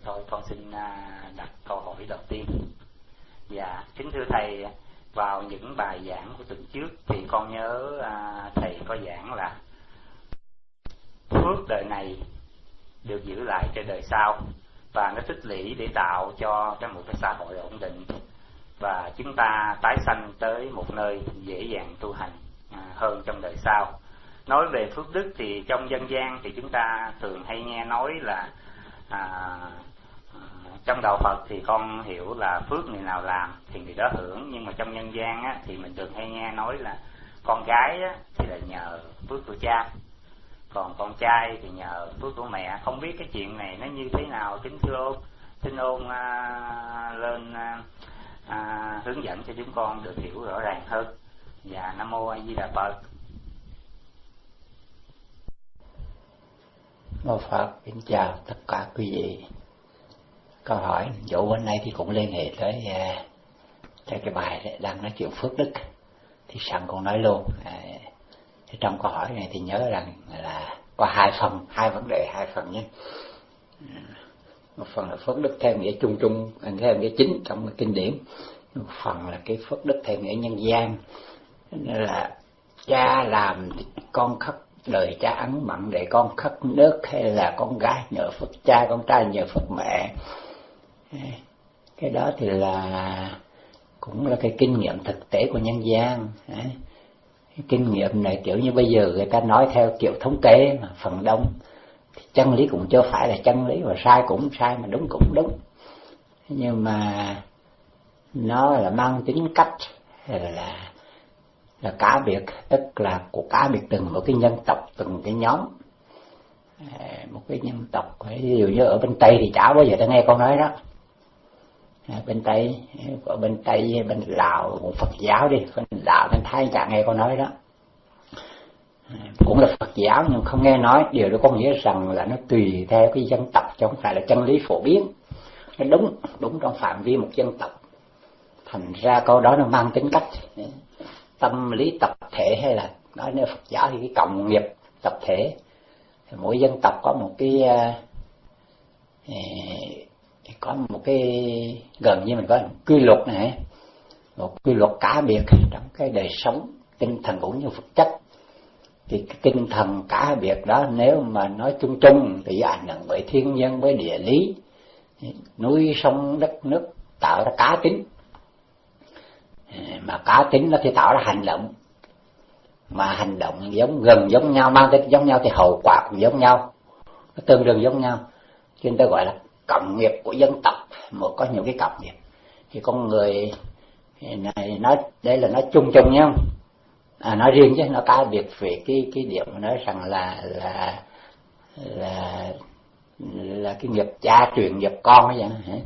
Thôi con xin đặt câu hỏi đầu tiên. Dạ, kính thưa thầy, vào những bài giảng của tuần trước thì con nhớ thầy có giảng là phước đời này được giữ lại cho đời sau và nó tích lũy để tạo cho một cái xã hội ổn định, và chúng ta tái sanh tới một nơi dễ dàng tu hành hơn trong đời sau. Nói về phước đức thì trong dân gian thì chúng ta thường hay nghe nói là trong đạo Phật thì con hiểu là phước người nào làm thì người đó hưởng, nhưng mà trong nhân gian á, thì mình thường hay nghe nói là con gái á, thì là nhờ phước của cha, còn con trai thì nhờ phước của mẹ. Không biết cái chuyện này nó như thế nào, kính thưa ông, xin ông lên hướng dẫn cho chúng con được hiểu rõ ràng hơn. Dạ, Nam Mô A Di Đà Phật. Mô Phật, kính chào tất cả quý vị. Câu hỏi vụ bên nay thì cũng liên hệ tới cái bài đang nói chuyện phước đức, thì sẵn còn nói luôn. Thì trong câu hỏi này thì nhớ rằng là có hai vấn đề, hai phần nhé. Một phần là phước đức theo nghĩa chung chung, theo nghĩa chính trong kinh điển. Một phần là cái phước đức theo nghĩa nhân gian, là cha làm con khất đời cha ăn mặn để con khất nước, hay là con gái nhờ phước cha, con trai nhờ phước mẹ. Cái đó thì là cũng là cái kinh nghiệm thực tế của nhân gian. Cái kinh nghiệm này kiểu như bây giờ người ta nói theo kiểu thống kê mà phần đông thì chân lý cũng chưa phải là chân lý, và sai cũng sai, mà đúng cũng đúng. Nhưng mà nó là mang tính cách là cá biệt, tức là của cá biệt từng một cái nhân tộc, từng cái nhóm. Một cái nhân tộc, ví dụ như ở bên Tây thì chả bao giờ ta nghe con nói đó. Bên Tây, ở bên Tây, bên Lào, Phật giáo đi, bên Lào, bên Thái chả nghe con nói đó. Cũng là Phật giáo nhưng không nghe nói. Điều đó có nghĩa rằng là nó tùy theo cái dân tộc, chứ không phải là chân lý phổ biến. Nó đúng trong phạm vi một dân tộc. Thành ra câu đó nó mang tính cách tâm lý tập thể, hay là nói nếu Phật giáo thì cái cộng nghiệp tập thể. Mỗi dân tộc có một cái gần như mình có một quy luật này, một quy luật cá biệt trong cái đời sống tinh thần cũng như vật chất. Thì cái tinh thần cá biệt đó nếu mà nói chung chung thì ảnh hưởng bởi thiên nhiên, với địa lý, núi sông đất nước, tạo ra cá tính. Mà cá tính nó thì tạo ra hành động, mà hành động gần giống nhau, mang tính giống nhau thì hậu quả cũng giống nhau, nó tương đương giống nhau. Cho nên ta gọi là cộng nghiệp của dân tộc, một có nhiều cái cộng nghiệp. Thì con người này nói đây là nói chung chung nhá, nói riêng chứ nó cá biệt về cái điểm nói rằng là cái nghiệp cha truyền nghiệp con ấy vậy.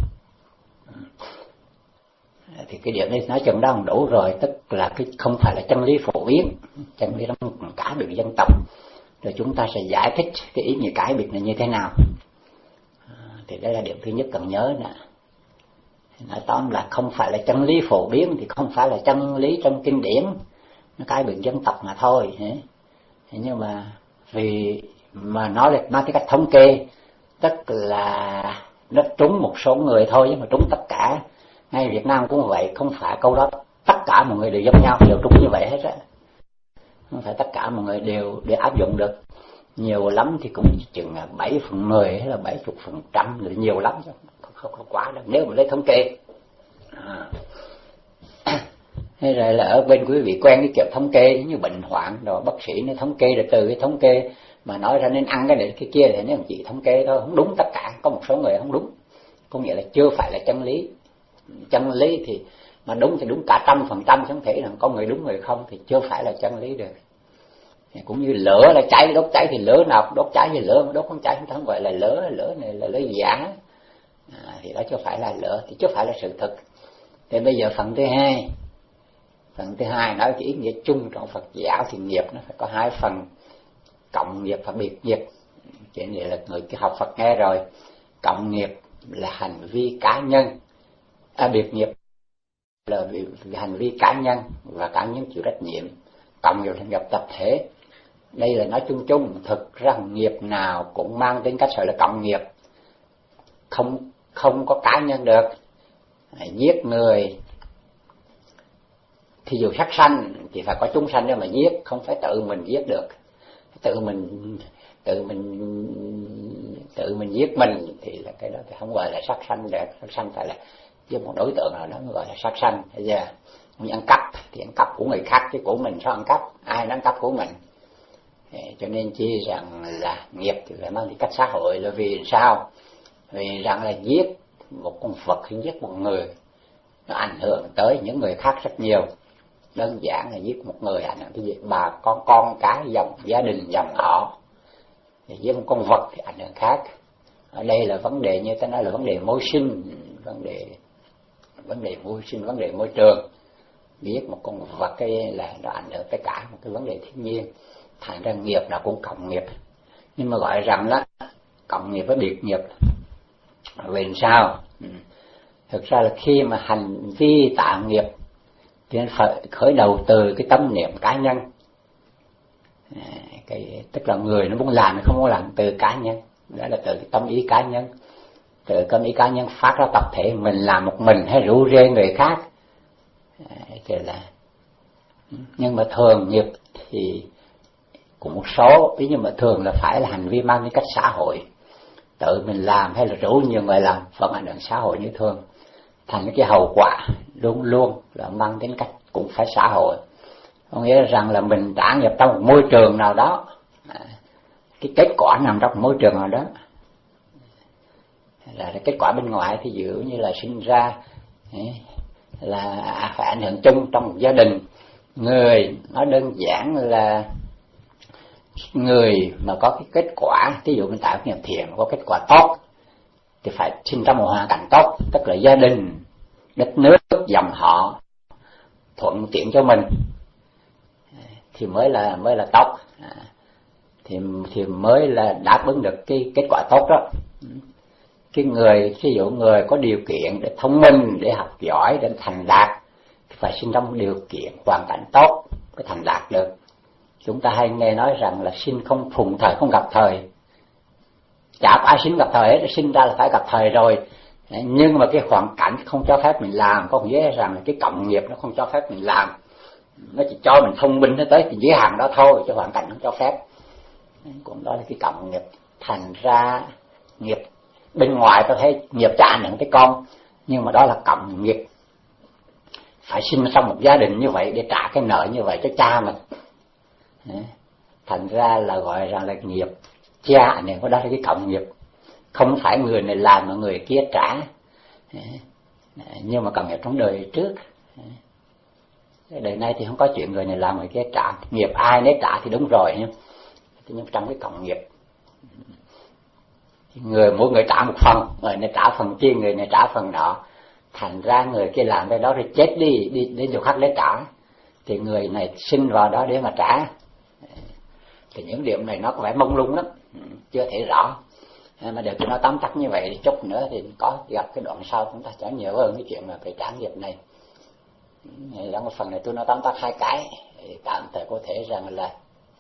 Thì cái điểm này nói chừng đó không đủ rồi, tức là cái không phải là chân lý phổ biến, chân lý nó cả biệt dân tộc. Rồi chúng ta sẽ giải thích cái ý nghĩa cái biệt này như thế nào. Thì đây là điểm thứ nhất cần nhớ nè. Nói tóm là không phải là chân lý phổ biến thì không phải là chân lý trong kinh điển, nó cái biệt dân tộc mà thôi. Nhưng mà vì mà nói là mang cái cách thống kê, tức là nó trúng một số người thôi, nhưng mà trúng tất cả. Ngay Việt Nam cũng vậy, không phải câu đó tất cả mọi người đều giống nhau, đều trúng như vậy hết á. Không phải tất cả mọi người đều áp dụng được. Nhiều lắm thì cũng chừng 7/10 hay là 70%, là nhiều lắm chứ không quá đâu nếu mà lấy thống kê. Hay là ở bên quý vị quen cái kiểu thống kê như bệnh hoạn rồi bác sĩ nó thống kê, rồi từ cái thống kê mà nói ra nên ăn cái này cái kia, thì nếu chỉ thống kê thôi, không đúng tất cả, có một số người không đúng, có nghĩa là chưa phải là chân lý. Chân lý thì mà đúng thì đúng cả 100%, không thể là có người đúng người không, thì chưa phải là chân lý được. Cũng như lửa là cháy, đốt cháy thì lửa nào đốt cháy thì lửa, đốt không cháy chúng ta không gọi là lửa. Lửa này là lửa giả, thì đó chưa phải là lửa, thì chưa phải là sự thực. Thì bây giờ phần thứ hai nói cái ý nghĩa chung trong Phật giáo thì nghiệp nó phải có hai phần, cộng nghiệp và biệt nghiệp. Chuyện này là người học Phật nghe rồi. Cộng nghiệp là hành vi cá nhân, biệt nghiệp là hành vi cá nhân và cá nhân chịu trách nhiệm. Cộng nghiệp là nghiệp tập thể. Đây là nói chung chung, thực ra nghiệp nào cũng mang tính cách gọi là cộng nghiệp. không có cá nhân được. Giết người thì dù sát sanh thì phải có chúng sanh để mà giết, không phải tự mình giết được. Tự mình giết mình thì là cái đó thì không gọi là sát sanh được. Sát sanh phải là với một đối tượng nào đó mới gọi là sát sanh. Bây giờ mình ăn cắp thì ăn cắp của người khác chứ của mình sao ăn cắp, ai nó ăn cắp của mình. Cho nên chi rằng là nghiệp thì phải mang tính cách xã hội là vì sao? Vì rằng là giết một con vật hay giết một người nó ảnh hưởng tới những người khác rất nhiều. Đơn giản là giết một người ảnh hưởng tới gì? Bà con cái, dòng gia đình, dòng họ. Giết một con vật thì ảnh hưởng khác. Ở đây là vấn đề như ta nói là vấn đề môi sinh, vấn đề môi sinh, vấn đề môi trường. Giết một con vật cái là nó ảnh hưởng tới cả một cái vấn đề thiên nhiên. Thành ra nghiệp là cũng cộng nghiệp. Nhưng mà gọi rằng đó cộng nghiệp với biệt nghiệp. Vì sao? Thực ra là khi mà hành vi tạo nghiệp thì phải khởi đầu từ cái tâm niệm cá nhân. Tức là người nó muốn làm nó không muốn làm từ cá nhân, đó là từ cái tâm ý cá nhân. Từ tâm ý cá nhân phát ra tập thể, mình làm một mình hay rủ rê người khác. Nhưng mà thường nghiệp thì cũng một số, ví dụ mà thường là phải là hành vi mang tính cách xã hội. Tự mình làm hay là rủ nhiều người làm vẫn ảnh hưởng xã hội như thường. Thành cái hậu quả luôn luôn là mang tính cách cũng phải xã hội. Có nghĩa rằng là mình đã nhập trong một môi trường nào đó, cái kết quả nằm trong một môi trường nào đó. Là cái kết quả bên ngoài thì dụ như là sinh ra là phải ảnh hưởng chung trong một gia đình. Người nói đơn giản là người mà có cái kết quả, ví dụ mình tạo nghiệp thiện có kết quả tốt thì phải sinh trong một hoàn cảnh tốt, tức là gia đình, đất nước, dòng họ thuận tiện cho mình thì mới là tốt, thì mới là đáp ứng được cái kết quả tốt đó. Cái người, ví dụ người có điều kiện để thông minh, để học giỏi, để thành đạt thì phải sinh trong điều kiện hoàn cảnh tốt mới thành đạt được. Chúng ta hay nghe nói rằng là sinh không phùng thời không gặp thời. Chả có ai sinh gặp thời hết, sinh ra là phải gặp thời rồi. Nhưng mà cái hoàn cảnh không cho phép mình làm, có nghĩa rằng là cái cộng nghiệp nó không cho phép mình làm. Nó chỉ cho mình thông minh nó tới cái giới hạn đó thôi, cho hoàn cảnh không cho phép. Cũng đó là cái cộng nghiệp. Thành ra nghiệp bên ngoài tôi thấy nghiệp cha ảnh hưởng tới con, nhưng mà đó là cộng nghiệp. Phải sinh trong một gia đình như vậy để trả cái nợ như vậy cho cha mình. Thành ra là gọi rằng là nghiệp cha ảnh hưởng, đó là cái cộng nghiệp. Không phải người này làm mà người kia trả. Nhưng mà cộng nghiệp trong đời trước. Đời nay thì không có chuyện người này làm người kia trả. Nghiệp ai nấy trả thì đúng rồi. Nhưng trong cái cộng nghiệp, mỗi người trả một phần, người này trả phần kia, người này trả phần nọ. Thành ra người kia làm cái đó rồi chết đi đến chỗ khác để trả, thì người này sinh vào đó để mà trả. Thì những điểm này nó có vẻ mông lung lắm, chưa thể rõ. Mà được nó tóm tắt như vậy thì chút nữa thì có gặp cái đoạn sau chúng ta sẽ nhiều hơn cái chuyện mà về trả nghiệp này. Trong cái phần này tôi nói tóm tắt hai cái, tạm thời có thể rằng là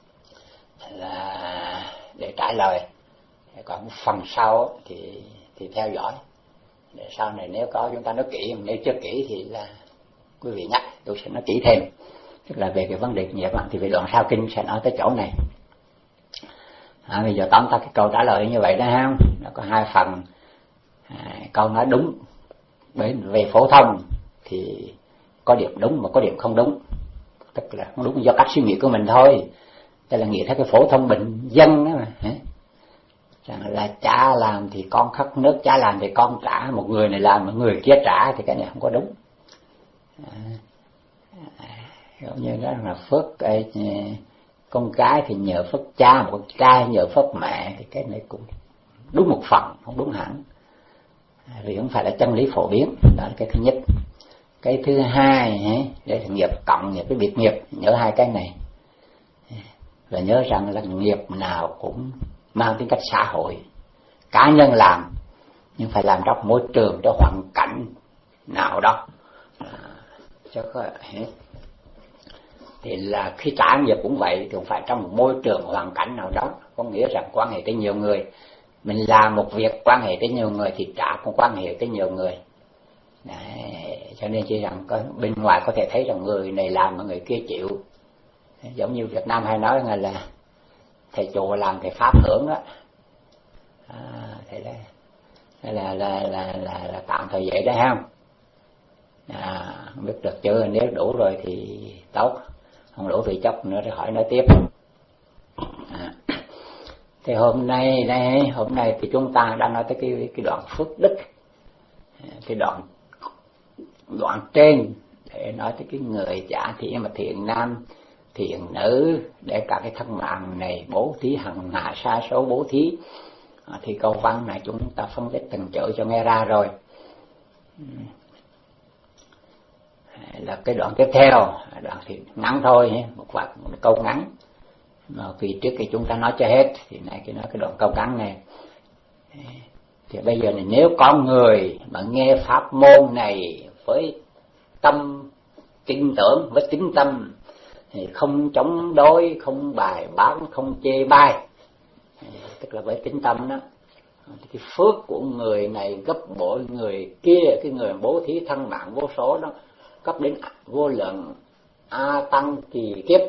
để trả lời. Còn phần sau thì theo dõi. Để sau này nếu có chúng ta nói kỹ, nếu chưa kỹ thì là quý vị nhắc, tôi sẽ nói kỹ thêm. Tức là về cái vấn đề nghiệp thì về đoạn sau kinh sẽ nói tới chỗ này. Bây giờ tóm tắt cái câu trả lời như vậy đó ha. Nó có hai phần. Câu nói đúng về phổ thông thì có điểm đúng mà có điểm không đúng. Tức là không đúng do cách suy nghĩ của mình thôi. Đây là nghĩa theo cái phổ thông bình dân đó mà. Rằng là cha làm thì con khất nước, cha làm thì con trả, một người này làm một người kia trả, thì cái này không có đúng. Giống như đó là phước con cái thì nhờ phước cha, một con trai nhờ phước mẹ, thì cái này cũng đúng một phần, không đúng hẳn, vì không phải là chân lý phổ biến. Đó là cái thứ nhất. Cái thứ hai, để nghiệp cộng nghiệp với biệt nghiệp, nhớ hai cái này. Và nhớ rằng là nghiệp nào cũng mang tính cách xã hội, cá nhân làm, nhưng phải làm trong môi trường, trong hoàn cảnh nào đó. Thì là khi trả nghiệp cũng vậy, thì cũng phải trong một môi trường, hoàn cảnh nào đó. Có nghĩa rằng quan hệ tới nhiều người, Mình làm một việc quan hệ tới nhiều người thì trả cũng quan hệ tới nhiều người. Đấy, cho nên chỉ rằng có bên ngoài có thể thấy rằng người này làm mà người kia chịu. Giống như Việt Nam hay nói là thầy chùa làm thầy pháp hưởng đó. Thầy là tạm thời vậy đó không? Không biết được chưa, nếu đủ rồi thì tốt, không đủ thì chốc nữa thì hỏi nói tiếp. Thì hôm nay thì chúng ta đang nói tới cái đoạn phước đức, cái đoạn trên để nói tới cái người giả thị mà thiện nam thiện nữ để cả cái thân mạng này bố thí hằng hạ sa số bố thí. Thì câu văn này chúng ta phân tích từng chữ cho nghe ra rồi. Là cái đoạn tiếp theo, đoạn thì ngắn thôi, một câu ngắn. Mà vì trước khi chúng ta nói cho hết thì này nói cái đoạn câu ngắn này. Thì bây giờ này, nếu có người mà nghe pháp môn này với tâm tin tưởng, với tín tâm, thì không chống đối, không bài bán, không chê bai, tức là với tín tâm đó, cái phước của người này gấp bội người kia, cái người bố thí thân mạng vô số đó, cấp đến vô lượng a tăng kỳ kiếp.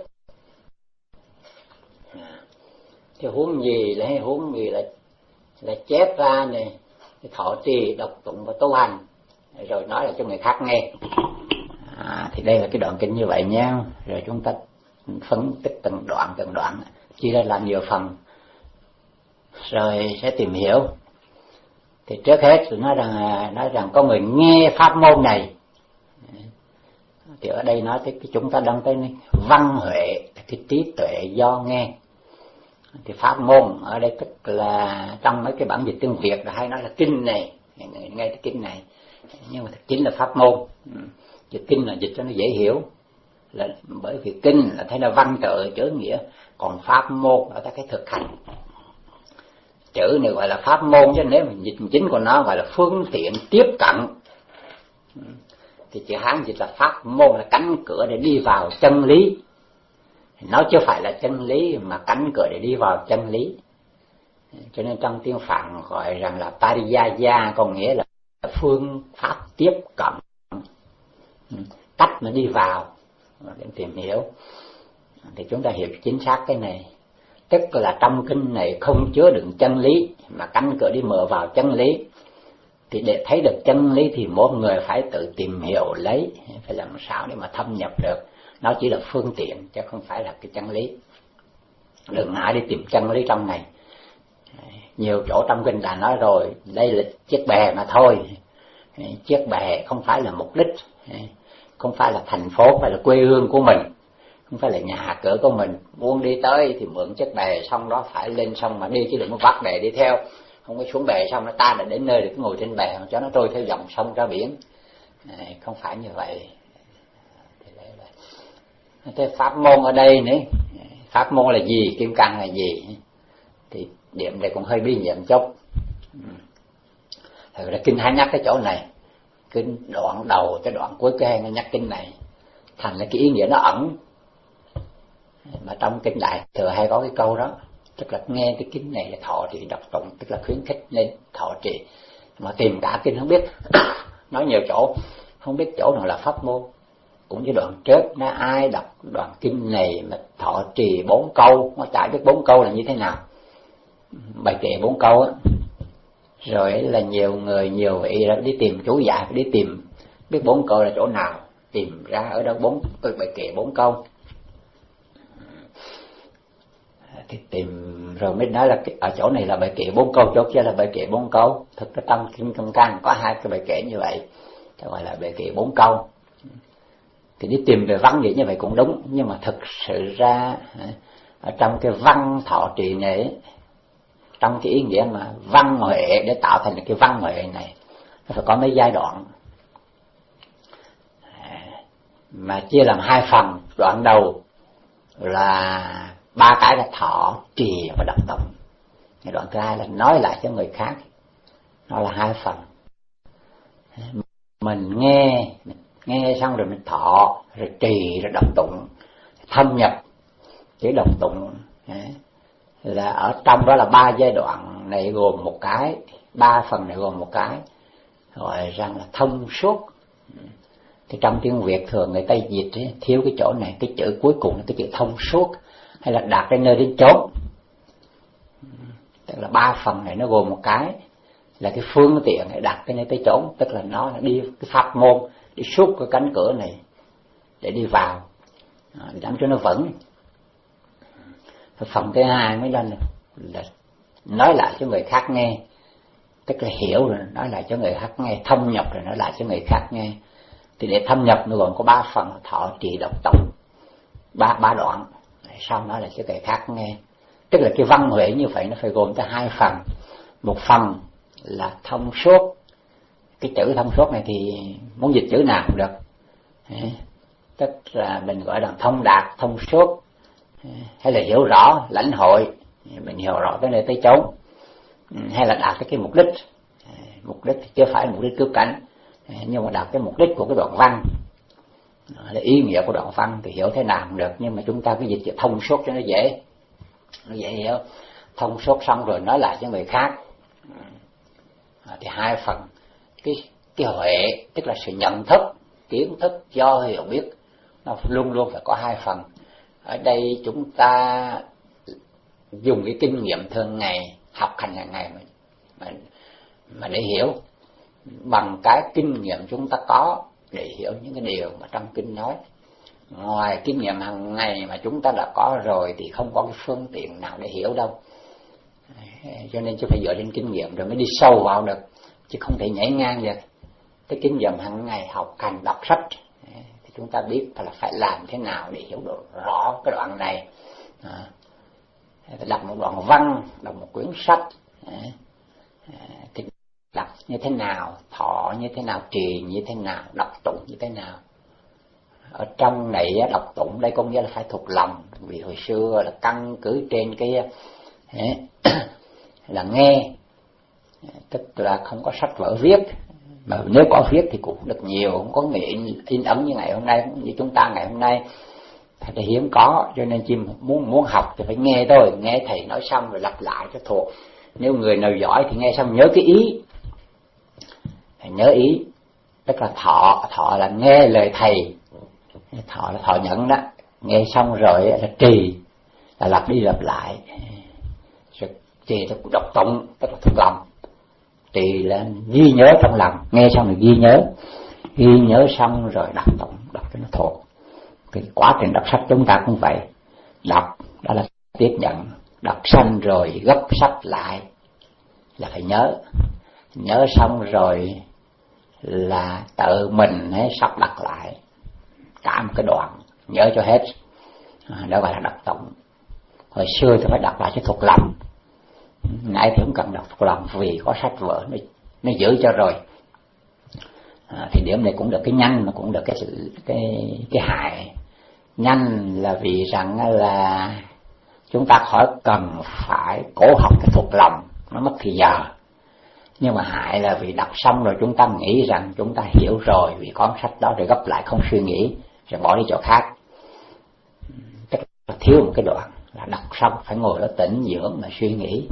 Thì huống gì là chép ra này, thọ trì đọc tụng và tu hành rồi nói là cho người khác nghe. Thì đây là cái đoạn kinh như vậy nha. Rồi chúng ta phân tích từng đoạn chia ra làm nhiều phần rồi sẽ tìm hiểu. Thì trước hết tôi nói rằng có người nghe pháp môn này. Thì ở đây nói tới chúng ta đang tới văn huệ, cái trí tuệ do nghe. Thì pháp môn ở đây tức là trong mấy cái bản dịch tiếng Việt là hay nói là kinh này, nghe cái kinh này, nhưng mà chính là pháp môn. Dịch kinh là dịch cho nó dễ hiểu, là bởi vì kinh là thấy là văn tự chữ nghĩa, còn pháp môn là cái thực hành. Chữ này gọi là pháp môn, chứ nếu mình dịch chính của nó gọi là phương tiện tiếp cận. Thì chữ Hán dịch là pháp môn, là cánh cửa để đi vào chân lý. Nó chưa phải là chân lý mà cánh cửa để đi vào chân lý. Cho nên trong tiếng Phạn gọi rằng là Pariyaya, có nghĩa là phương pháp tiếp cận, cách mà đi vào để tìm hiểu. Thì chúng ta hiểu chính xác cái này, tức là trong kinh này không chứa đựng chân lý mà cánh cửa đi mở vào chân lý. Thì để thấy được chân lý thì mỗi người phải tự tìm hiểu lấy, phải làm sao để mà thâm nhập được. Nó chỉ là phương tiện chứ không phải là cái chân lý. Đừng ai đi tìm chân lý trong này. Nhiều chỗ trong kinh đã nói rồi, đây là chiếc bè mà thôi. Chiếc bè không phải là mục đích, không phải là thành phố, không phải là quê hương của mình, không phải là nhà cửa của mình. Muốn đi tới thì mượn chiếc bè, xong đó phải lên sông mà đi, chứ đừng có vác bè đi theo. Không có xuống bè xong nó ta đã đến nơi để ngồi trên bè cho nó trôi theo dòng sông ra biển. Không phải như vậy. Thế pháp môn ở đây nữa, pháp môn là gì, kim cang là gì? Thì điểm này cũng hơi bí ẩn chút. Thật ra kinh hay nhắc cái chỗ này, kinh đoạn đầu tới đoạn cuối cái hay nhắc kinh này, thành là cái ý nghĩa nó ẩn. Mà trong kinh Đại Thừa hay có cái câu đó, tức là nghe cái kinh này là thọ trì đọc tụng, tức là khuyến khích lên thọ trì. Mà tìm cả kinh không biết, nói nhiều chỗ không biết chỗ nào là pháp môn. Cũng như đoạn trước, nó ai đọc đoạn kinh này mà thọ trì 4 câu, nó chả biết 4 câu là như thế nào, bài kệ 4 câu á. Rồi là nhiều người, nhiều vị đi tìm chú giải, đi tìm biết 4 câu là chỗ nào, tìm ra ở đâu bài kệ 4 câu. Thì tìm rồi mới nói là ở chỗ này là bài kệ 4 câu, chỗ kia là bài kệ 4 câu. Thực ra trong kinh Kim Cang có 2 cái bài kệ như vậy, gọi là bài kệ 4 câu. Thì đi tìm về văn vậy như vậy cũng đúng, nhưng mà thực sự ra ở trong cái văn thọ trì này, trong cái ý nghĩa mà văn huệ, để tạo thành cái văn huệ này, nó phải có mấy giai đoạn, mà chia làm 2 phần. Đoạn đầu là 3 cái là thọ trì và đọc tụng. Đoạn thứ 2 là nói lại cho người khác. Nó là 2 phần. Mình nghe xong rồi mình thọ, rồi trì, rồi đọc tụng, thâm nhập. Chỉ đọc tụng là ở trong đó là 3 giai đoạn này gồm một cái, 3 phần này gồm một cái, gọi rằng là thông suốt. Thì trong tiếng Việt thường người ta dịch ấy, thiếu cái chỗ này, cái chữ cuối cùng là cái chữ thông suốt, hay là đạt đến nơi đến chốn. Tức là 3 phần này nó gồm một cái là cái phương tiện để đạt cái nơi tới chốn, tức là nó đi cái pháp môn đi suốt cái cánh cửa này để đi vào, làm cho nó vững. Phần thứ hai mới lên là nói lại cho người khác nghe, tức là hiểu rồi nói lại cho người khác nghe, thâm nhập rồi nói lại cho người khác nghe. Thì để thâm nhập nó gồm có 3 phần: thọ trì độc tụng, ba đoạn, sau nói lại cho người khác nghe. Tức là cái văn huệ như vậy nó phải gồm tới 2 phần. Một phần là thông suốt, cái chữ thông suốt này thì muốn dịch chữ nào cũng được, tức là mình gọi là thông đạt, thông suốt, hay là hiểu rõ, lãnh hội, mình hiểu rõ cái nơi tới chốn, hay là đạt cái mục đích. Mục đích thì chưa phải là mục đích cứu cánh, nhưng mà đạt cái mục đích của cái đoạn văn, là ý nghĩa của đoạn văn thì hiểu thế nào cũng được, nhưng mà chúng ta cứ dịch chữ thông suốt cho nó dễ hiểu. Thông suốt xong rồi nói lại cho người khác. Thì 2 phần, cái huệ tức là sự nhận thức, kiến thức, do hiểu biết, nó luôn luôn phải có 2 phần. Ở đây chúng ta dùng cái kinh nghiệm thường ngày, học hành hàng ngày mà để hiểu, bằng cái kinh nghiệm chúng ta có để hiểu những cái điều mà trong kinh nói. Ngoài kinh nghiệm hàng ngày mà chúng ta đã có rồi thì không có cái phương tiện nào để hiểu đâu. Cho nên chứ phải dựa trên kinh nghiệm rồi mới đi sâu vào được, chứ không thể nhảy ngang được. Cái kinh nghiệm hàng ngày học hành đọc sách thì chúng ta biết là phải làm thế nào để hiểu được rõ cái đoạn này. Đọc một đoạn văn, đọc một quyển sách thì đọc như thế nào, thọ như thế nào, trì như thế nào, đọc tụng như thế nào. Ở trong này đọc tụng đây có nghĩa là phải thuộc lòng, vì hồi xưa là căn cứ trên cái là nghe, tức là không có sách vở viết, mà nếu có viết thì cũng được nhiều, không có nghệ in ấn như ngày hôm nay, như chúng ta ngày hôm nay thì hiếm có. Cho nên chỉ muốn học thì phải nghe thôi, nghe thầy nói xong rồi lặp lại cho thuộc. Nếu người nào giỏi thì nghe xong nhớ cái ý, nhớ ý, tức là thọ là nghe lời thầy, thọ là thọ nhận đó, nghe xong rồi là trì, là lặp đi lặp lại. Rồi trì là đọc tụng, tức là thuộc lòng. Trì là ghi nhớ trong lòng, nghe xong rồi ghi nhớ xong rồi đọc tụng, đọc cho nó thuộc. Cái quá trình đọc sách chúng ta cũng vậy, đọc đó là tiếp nhận, đọc xong rồi gấp sách lại là phải nhớ xong rồi là tự mình sắp đặt lại cả một cái đoạn, nhớ cho hết, đó gọi là đọc tụng. Hồi xưa thì phải đọc lại cho thuộc lòng, nãy thì không cần đọc thuộc lòng vì có sách vở nó giữ cho rồi. Thì điểm này cũng được cái nhanh mà cũng được cái hại. Nhanh là vì rằng là chúng ta khỏi cần phải cố học cái thuộc lòng, nó mất thời giờ. Nhưng mà hại là vì đọc xong rồi chúng ta nghĩ rằng chúng ta hiểu rồi vì con sách đó, rồi gấp lại không suy nghĩ, rồi bỏ đi chỗ khác. Tức là thiếu một cái đoạn là đọc xong phải ngồi đó tĩnh dưỡng mà suy nghĩ,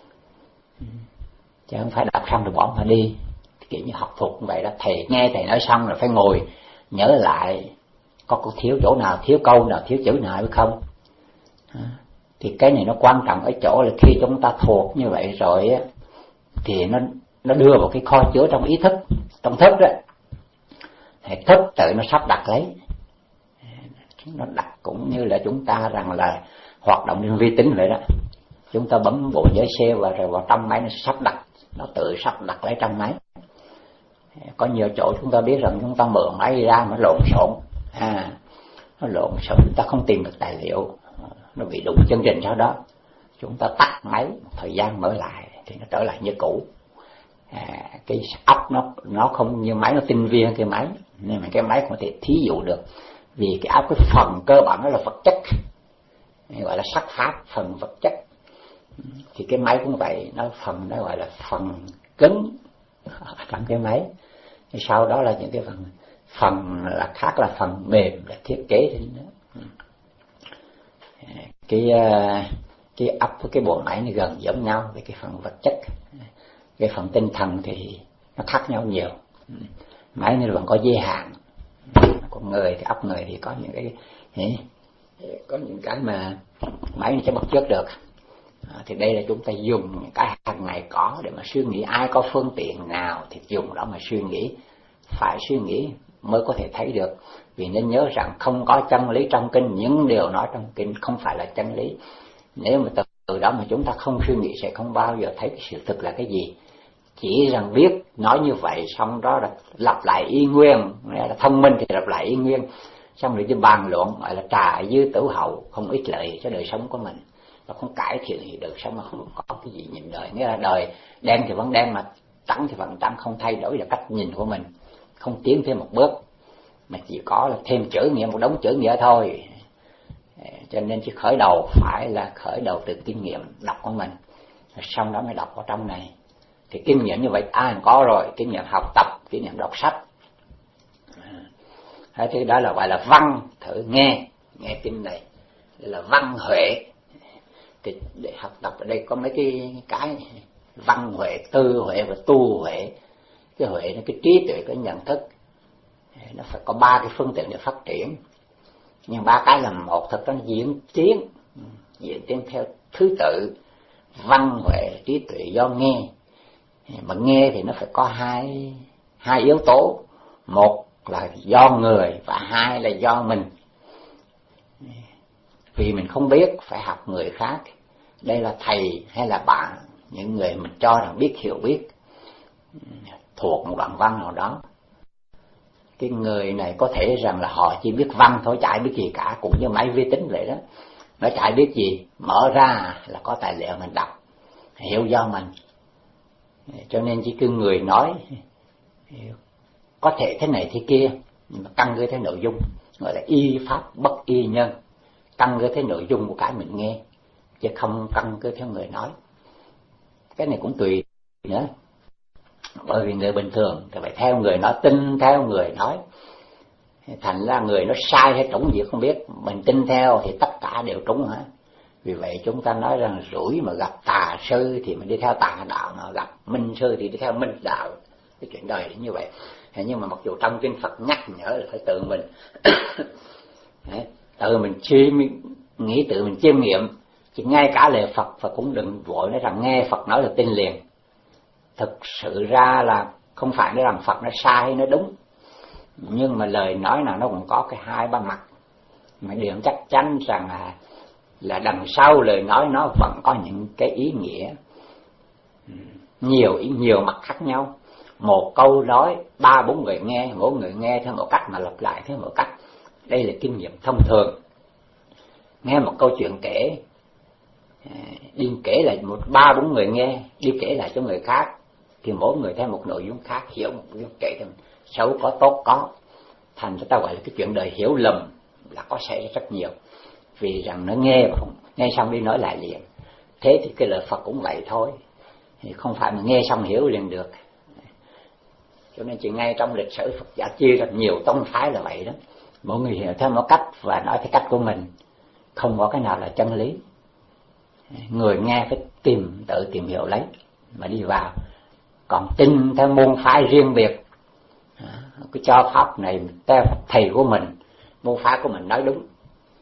chứ không phải đọc xong rồi bỏ mà đi. Kiểu như học thuộc như vậy đó, thầy nghe thầy nói xong rồi phải ngồi nhớ lại có thiếu chỗ nào, thiếu câu nào, thiếu chữ nào hay không. Thì cái này nó quan trọng ở chỗ là khi chúng ta thuộc như vậy rồi á, thì nó đưa vào cái kho chứa trong ý thức, trong thức đó. Thì thức tự nó sắp đặt lấy, nó đặt cũng như là chúng ta rằng là hoạt động trên vi tính vậy đó. Chúng ta bấm bộ nhớ xe và rồi vào trong máy nó sắp đặt, nó tự sắp đặt lấy trong máy. Có nhiều chỗ chúng ta biết rằng chúng ta mượn máy ra nó lộn xộn, nó lộn xộn, chúng ta không tìm được tài liệu, nó bị đụng chương trình sau đó. Chúng ta tắt máy, một thời gian mở lại thì nó trở lại như cũ. Cái óc nó không như máy, nó tinh vi hơn cái máy, nên mà cái máy không thể thí dụ được. Vì cái óc cái phần cơ bản nó là vật chất, gọi là sắc pháp, phần vật chất. Thì cái máy cũng vậy, nó gọi là phần cứng trong cái máy. Sau đó là những cái phần là khác, là phần mềm, là thiết kế. cái óc với cái bộ máy nó gần giống nhau về cái phần vật chất. Cái phần tinh thần thì nó khác nhau nhiều. Máy nó vẫn có giới hạn. Con người thì óc người thì có những cái mà máy nó sẽ bắt chước được. Thì đây là chúng ta dùng những cái hàng ngày có để mà suy nghĩ. Ai có phương tiện nào thì dùng đó mà suy nghĩ. Phải suy nghĩ mới có thể thấy được. Vì nên nhớ rằng không có chân lý trong kinh. Những điều nói trong kinh không phải là chân lý. Nếu mà từ đó mà chúng ta không suy nghĩ sẽ không bao giờ thấy cái sự thực là cái gì. Chỉ rằng biết nói như vậy, xong đó là lặp lại y nguyên, là thông minh thì lặp lại y nguyên, xong rồi đi bàn luận gọi là trà dư tử hậu, không ích lợi cho đời sống của mình, và không cải thiện gì đời sống, mà không có cái gì nhìn đời. Nghĩa là đời đen thì vẫn đen, mà trắng thì vẫn trắng, không thay đổi là cách nhìn của mình, không tiến thêm một bước, mà chỉ có là thêm chữ nghĩa, một đống chữ nghĩa thôi. Cho nên chỉ khởi đầu phải là khởi đầu từ kinh nghiệm đọc của mình, rồi xong đó mới đọc ở trong này. Thì kinh nghiệm như vậy ai có rồi, kinh nghiệm học tập, kinh nghiệm đọc sách. Thế đó là gọi là văn. Thử nghe kinh này, đây là văn huệ. Thì để học tập ở đây có mấy cái văn huệ, tư huệ và tu huệ. Cái huệ là cái trí tuệ, cái nhận thức. Nó phải có 3 cái phương tiện để phát triển. Nhưng 3 cái là một, thật nó diễn tiến theo thứ tự. Văn huệ trí tuệ do nghe. Mà nghe thì nó phải có hai yếu tố. Một là do người và hai là do mình. Vì mình không biết phải học người khác. Đây là thầy hay là bạn, những người mình cho rằng biết hiểu biết, thuộc một đoạn văn nào đó. Cái người này có thể rằng là họ chỉ biết văn thôi, chả biết gì cả, cũng như máy vi tính vậy đó. Nó chả biết gì, mở ra là có tài liệu mình đọc, hiểu do mình. Cho nên chỉ cứ người nói có thể thế này thế kia, nhưng mà căn cứ theo nội dung, gọi là y pháp bất y nhân, căn cứ theo nội dung của cái mình nghe, chứ không căn cứ theo người nói. Cái này cũng tùy nữa, bởi vì người bình thường thì phải theo người nói, tin theo người nói, thành ra người nó sai hay trúng gì không biết, mình tin theo thì tất cả đều trúng hả. Vì vậy chúng ta nói rằng rủi mà gặp tà sư thì mình đi theo tà đạo, mà gặp minh sư thì đi theo minh đạo. Cái chuyện đời là như vậy. Nhưng mà mặc dù trong kinh Phật nhắc nhở là phải tự mình tự mình nghĩ, tự mình chiêm nghiệm. Chứ ngay cả lời Phật và cũng đừng vội nói rằng nghe Phật nói là tin liền. Thực sự ra là không phải nói rằng Phật nó sai hay nó đúng, nhưng mà lời nói nào nó cũng có cái 2-3 mặt. Mà điều chắc chắn rằng là đằng sau lời nói nó vẫn có những cái ý nghĩa nhiều mặt khác nhau. Một câu nói 3-4 người nghe, mỗi người nghe theo một cách mà lặp lại theo một cách. Đây là kinh nghiệm thông thường. Nghe một câu chuyện kể, đi kể lại 3-4 người nghe, đi kể lại cho người khác, thì mỗi người theo một nội dung khác, hiểu một nội dung kể thì xấu có tốt có. Thành ra ta gọi là cái chuyện đời hiểu lầm là có xảy ra rất nhiều. Vì rằng nó nghe xong đi nói lại liền. Thế thì cái lời Phật cũng vậy thôi, thì không phải mà nghe xong hiểu liền được. Cho nên chỉ ngay trong lịch sử Phật giáo chia ra nhiều tông phái là vậy đó. Mỗi người hiểu theo một cách và nói theo cách của mình, không có cái nào là chân lý. Người nghe phải tự tìm hiểu lấy mà đi vào. Còn tin theo môn phái riêng biệt, cái cho pháp này theo thầy của mình, môn phái của mình nói đúng,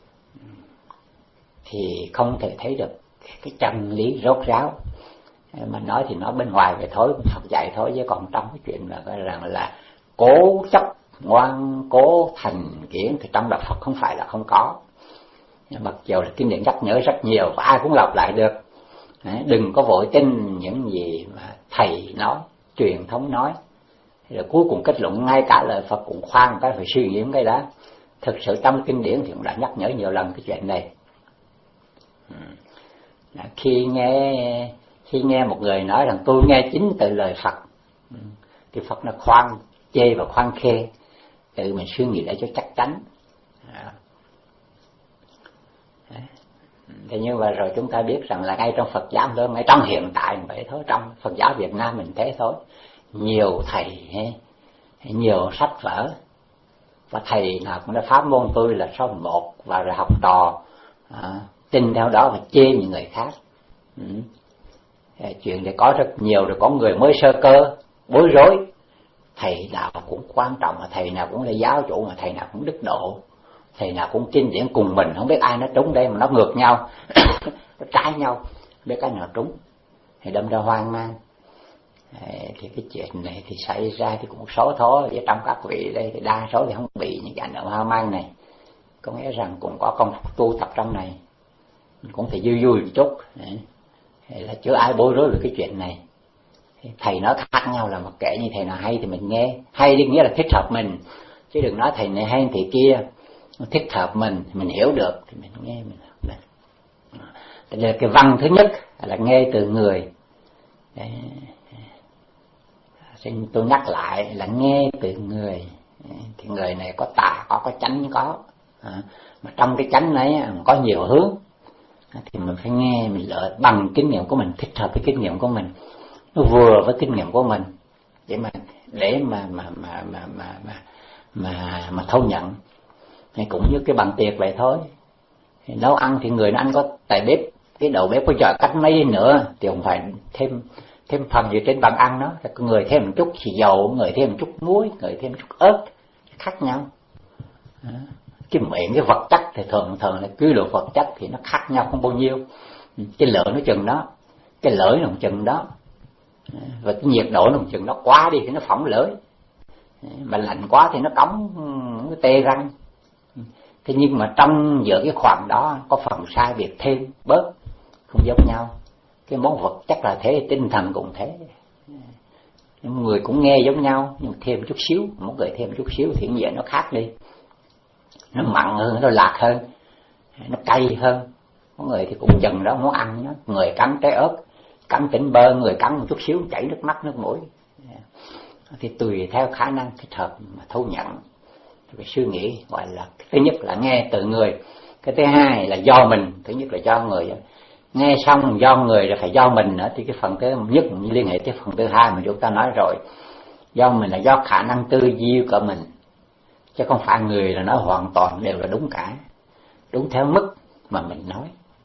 thì không thể thấy được cái chân lý rốt ráo. Mà nói thì nói bên ngoài vậy thôi, Phật dạy thôi, chứ còn trong cái chuyện là cố chấp ngoan cố thành kiến thì trong đạo Phật không phải là không có. Mặc dù là kinh điển nhắc nhở rất nhiều và ai cũng lặp lại được. Đừng có vội tin những gì mà thầy nói, truyền thống nói. Rồi cuối cùng kết luận ngay cả lời Phật cũng khoan cái phải suy nghĩ cái đó. Thực sự trong kinh điển thì cũng đã nhắc nhở nhiều lần cái chuyện này. Khi nghe một người nói rằng tôi nghe chính từ lời Phật, thì Phật nó khoan chê và khoan khê, tự mình suy nghĩ lại cho chắc chắn. Thế nhưng mà rồi chúng ta biết rằng là ngay trong Phật giáo thôi, ngay trong hiện tại vậy thôi, trong Phật giáo Việt Nam mình thế thôi. Nhiều thầy, nhiều sách vở, và thầy nào cũng đã pháp môn tôi là số 1, và rồi học trò tin theo đó và chê những người khác. Chuyện này có rất nhiều, rồi có người mới sơ cơ bối rối. Thầy nào cũng quan trọng, mà thầy nào cũng là giáo chủ, mà thầy nào cũng đức độ, thầy nào cũng kinh điển cùng mình, không biết ai nó trúng đây mà nó ngược nhau nó trái nhau, không biết cái nào trúng, thì đâm ra hoang mang. Thì cái chuyện này thì xảy ra thì cũng số thôi, với trong các vị đây thì đa số thì không bị những cái ảnh hưởng hoang mang này. Có nghĩa rằng cũng có công tu tập trong này, mình cũng phải vui vui một chút, là chưa ai bối rối về cái chuyện này. Thầy nói khác nhau là mặc kệ, như thầy nào hay thì mình nghe, hay đi nghĩa là thích hợp mình, chứ đừng nói thầy này hay thầy kia thích hợp mình hiểu được thì mình nghe mình học. Là cái văn thứ nhất là nghe từ người. Xin tôi nhắc lại là nghe từ người. Thì người này có tà có chánh có. Mà trong cái chánh này có nhiều hướng, thì mình phải nghe, mình lợi bằng kinh nghiệm của mình, thích hợp với kinh nghiệm của mình, nó vừa với kinh nghiệm của mình để mà thâu nhận. Thì cũng như cái bàn tiệc vậy thôi. Thì nấu ăn thì người nó ăn có tài bếp, cái đầu bếp có giỏi cách mấy nữa thì không phải thêm phần gì trên bàn ăn đó. Người thêm một chút xì dầu, người thêm một chút muối, người thêm một chút ớt, khác nhau. Cái miệng, cái vật chất thì thường là quy luật vật chất thì nó khác nhau không bao nhiêu. Cái lượng nó chừng đó, cái lưỡi nó chừng đó, và cái nhiệt độ nó chừng nó quá đi thì nó phỏng lưỡi, mà lạnh quá thì nó cống, nó tê răng. Thế nhưng mà trong giữa cái khoảng đó có phần sai biệt thêm bớt, không giống nhau. Cái món vật chất là thế, tinh thần cũng thế. Những người cũng nghe giống nhau, nhưng thêm chút xíu, mỗi người thêm chút xíu thì vậy nó khác đi. Nó mặn hơn, nó lạc hơn, nó cay hơn. Có người thì cũng chừng đó muốn ăn đó. Người cắn trái ớt, cắn tỉnh bơ, người cắn một chút xíu chảy nước mắt nước mũi. Thì tùy theo khả năng thích hợp mà thấu nhận. Cái suy nghĩ gọi là thứ nhất là nghe từ người, cái thứ hai là do mình. Thứ nhất là do người, nghe xong do người là phải do mình nữa. Thì cái phần thứ nhất liên hệ tới phần thứ hai mà chúng ta nói rồi. Do mình là do khả năng tư duy của mình, chứ không phải người là nói hoàn toàn đều là đúng cả, đúng theo mức mà mình nói.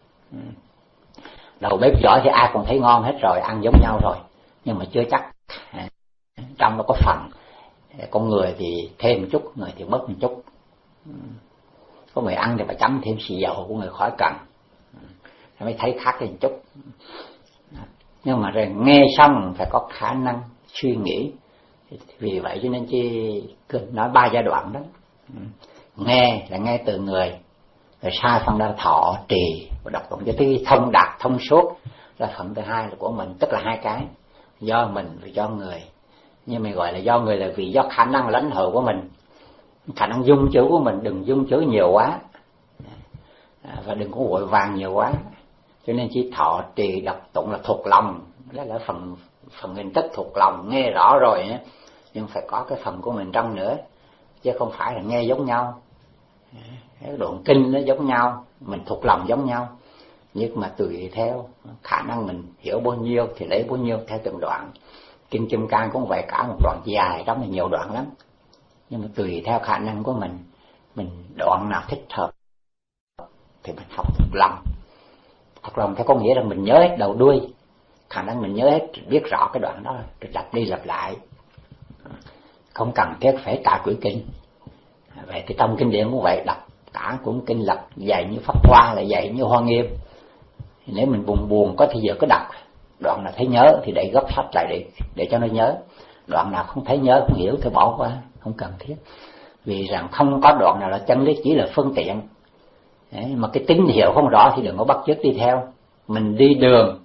Đầu bếp giỏi thì ai cũng thấy ngon hết rồi, ăn giống nhau rồi, nhưng mà chưa chắc. Trong nó có phần, con người thì thêm một chút, người thì bớt một chút. Có người ăn thì phải chấm thêm xì dầu, của người khỏi cần, mới thấy khác lên một chút. Nhưng mà rồi nghe xong phải có khả năng suy nghĩ. Vì vậy cho nên chi nói 3 giai đoạn đó. Nghe là nghe từ người, rồi sai phần đó là thọ trì và đọc tụng cho tới thông đạt thông suốt là phần thứ hai là của mình. Tức là hai cái, do mình và do người. Nhưng mình gọi là do người là vì do khả năng lãnh hội của mình, khả năng dung chữ của mình. Đừng dung chữ nhiều quá, và đừng có vội vàng nhiều quá. Cho nên chỉ thọ trì đọc tụng là thuộc lòng. Đó là phần hình thức thuộc lòng, nghe rõ rồi ấy. Nhưng phải có cái phần của mình trong nữa, chứ không phải là nghe giống nhau. Cái đoạn kinh nó giống nhau, mình thuộc lòng giống nhau, nhưng mà tùy theo khả năng mình hiểu bao nhiêu thì lấy bao nhiêu theo từng đoạn. Kinh Kim Cang cũng vậy, cả một đoạn dài, trong là nhiều đoạn lắm, nhưng mà tùy theo khả năng của mình đoạn nào thích hợp thì mình học thuộc lòng. Thuộc lòng theo có nghĩa là mình nhớ hết đầu đuôi, khả năng mình nhớ hết, biết rõ cái đoạn đó rồi lặp đi lặp lại, không cần thiết phải cả quyển kinh. Vậy thì trong kinh điển cũng vậy, đọc cả cuốn kinh lập dạy như Pháp Hoa là dạy như Hoa Nghiêm. Nếu mình buồn có thì giờ cứ đọc, đoạn nào thấy nhớ thì để gấp sách lại để cho nó nhớ, đoạn nào không thấy nhớ không hiểu thì bỏ qua, không cần thiết. Vì rằng không có đoạn nào là chân lý, chỉ là phương tiện. Đấy, mà cái tín hiệu không rõ thì đừng có bắt chước đi theo. Mình đi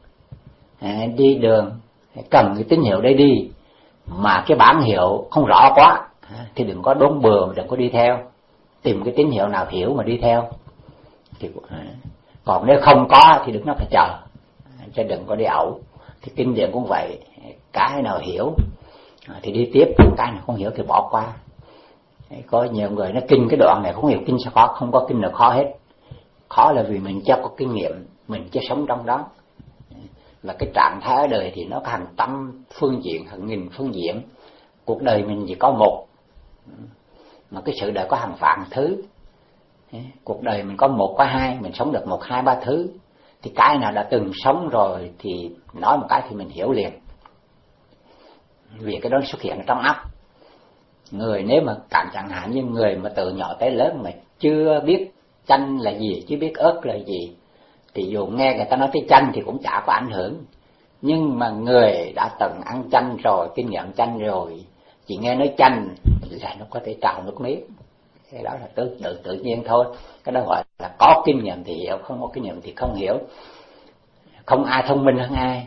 đường cần cái tín hiệu để đi, mà cái bản hiệu không rõ quá thì đừng có đốn bừa, đừng có đi theo. Tìm cái tín hiệu nào hiểu mà đi theo. Còn nếu không có thì đừng nó phải chờ, chứ đừng có đi ẩu. Thì kinh điển cũng vậy, cái nào hiểu thì đi tiếp, cái nào không hiểu thì bỏ qua. Có nhiều người nó kinh cái đoạn này không hiểu, kinh sao khó, không có kinh nào khó hết. Khó là vì mình chưa có kinh nghiệm, mình chưa sống trong đó. Và cái trạng thái ở đời thì nó có hàng trăm phương diện, hàng nghìn phương diện. Cuộc đời mình chỉ có một, mà cái sự đời có hàng vạn thứ. Cuộc đời mình có một có hai, mình sống được một hai ba thứ, thì cái nào đã từng sống rồi thì nói một cái thì mình hiểu liền, vì cái đó xuất hiện ở trong óc. Người nếu mà chẳng hạn như người mà từ nhỏ tới lớn mà chưa biết chanh là gì, chưa biết ớt là gì, thì dù nghe người ta nói tới chanh thì cũng chả có ảnh hưởng. Nhưng mà người đã từng ăn chanh rồi, kinh nghiệm chanh rồi, chỉ nghe nói chanh là nó có thể trào nước miếng. Cái đó là tự nhiên thôi. Cái đó gọi là có kinh nghiệm thì hiểu, không có kinh nghiệm thì không hiểu. Không ai thông minh hơn ai,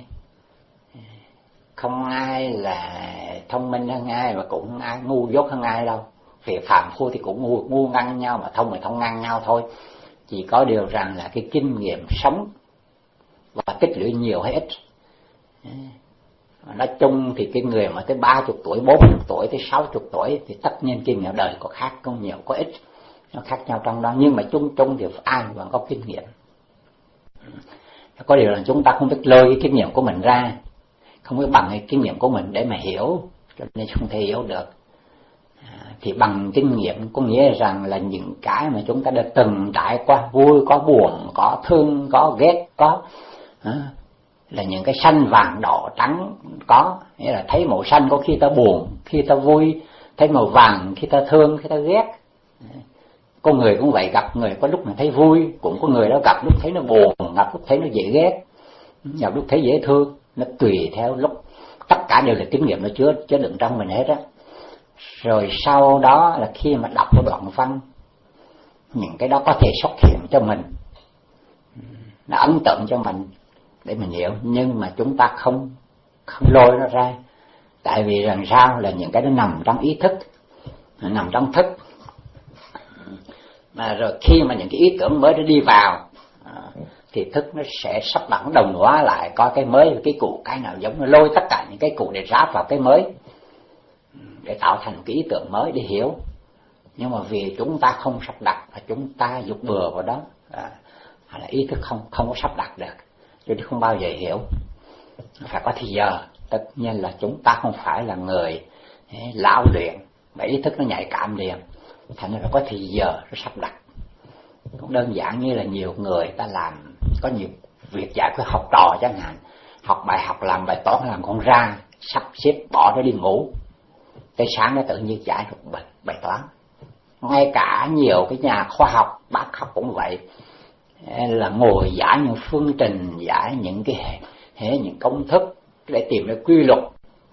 không ai là thông minh hơn ai, mà cũng không ai ngu dốt hơn ai đâu. Vì phàm phu thì cũng ngu ngang nhau, mà thông thì thông ngang nhau thôi. Chỉ có điều rằng là cái kinh nghiệm sống và tích lũy nhiều hay ít. Nói chung thì cái người mà tới 30 tuổi, 40 tuổi, tới 60 tuổi thì tất nhiên kinh nghiệm đời có khác, có nhiều, có ít, nó khác nhau trong đó. Nhưng mà chung thì ai vẫn có kinh nghiệm. Có điều là chúng ta không biết lôi cái kinh nghiệm của mình ra, không biết bằng cái kinh nghiệm của mình để mà hiểu, cho nên không thể hiểu được. Thì bằng kinh nghiệm có nghĩa rằng là những cái mà chúng ta đã từng trải qua, vui, có buồn, có thương, có ghét, có là những cái xanh vàng đỏ trắng có, nghĩa là thấy màu xanh có khi ta buồn, khi ta vui, thấy màu vàng khi ta thương, khi ta ghét. Có người cũng vậy, gặp người có lúc mà thấy vui, cũng có người đó gặp lúc thấy nó buồn, gặp lúc thấy nó dễ ghét, gặp lúc thấy dễ thương. Nó tùy theo lúc, tất cả đều là kinh nghiệm nó chứa đựng trong mình hết á. Rồi sau đó là khi mà đọc cái đoạn văn, những cái đó có thể xuất hiện cho mình, nó ấn tượng cho mình để mình hiểu, nhưng mà chúng ta không lôi nó ra. Tại vì rằng sao, là những cái nó nằm trong ý thức, nằm trong thức. Mà rồi khi mà những cái ý tưởng mới nó đi vào thì thức nó sẽ sắp đặt đồng hóa lại, coi cái mới cái cũ, cái nào giống, nó lôi tất cả những cái cũ để ráp vào cái mới, để tạo thành cái ý tưởng mới để hiểu. Nhưng mà vì chúng ta không sắp đặt và chúng ta dục bừa vào đó, hay là ý thức không có sắp đặt được, cho nên không bao giờ hiểu. Phải có thời giờ. Tất nhiên là chúng ta không phải là người lão luyện mà ý thức nó nhạy cảm liền, thành ra phải có thời giờ nó sắp đặt. Cũng đơn giản như là nhiều người ta làm, có nhiều việc giải quyết học trò chẳng hạn, học bài học, làm bài toán, làm con ra, sắp xếp bỏ nó đi ngủ, tới sáng nó tự nhiên giải được bài toán. Ngay cả nhiều cái nhà khoa học, bác học cũng vậy, là ngồi giải những phương trình, giải những những công thức để tìm ra quy luật,